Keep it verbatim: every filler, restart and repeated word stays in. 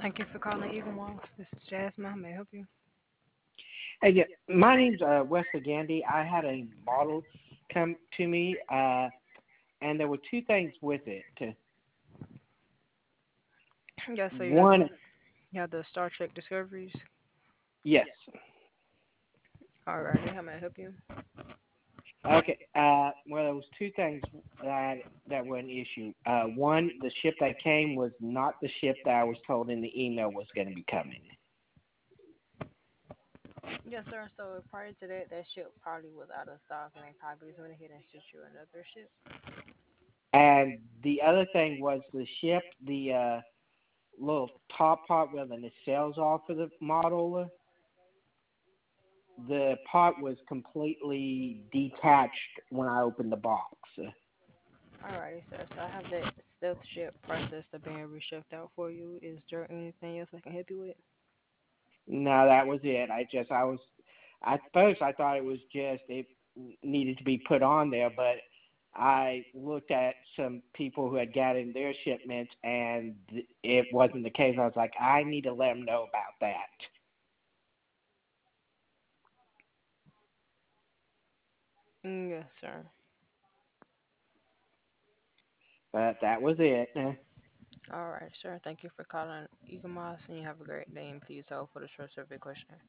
Thank you for calling Eagle Moss. This is Jasmine. How may I help you? Hey, yeah, my name's uh, Wesley Gandy. I had a model come to me, uh, and there were two things with it. Yes, so you have the One, you have the Star Trek Discoveries. yes, Alrighty, how may I help you? okay. Uh, well, there was two things that that were an issue. Uh, one, the ship that came was not the ship that I was told in the email was going to be coming. Yes, sir. So prior to that, that ship probably was out of stock, and they probably just went ahead and sent you another ship. And the other thing was the ship, the uh, little top part where the nacelles off of the model. The part was completely detached when I opened the box. Alrighty, sir. So I have that stealth ship process of being reshipped out for you. Is there anything else I can help you with? No, that was it. I just I was at first I thought it was just it needed to be put on there, but I looked at some people who had gotten their shipments and it wasn't the case. I was like, I need to let them know about that. Mm, yes, sir. But that was it. Alright, sir. Thank you for calling Eagle Moss, and you have a great day. And please hold for the short survey question.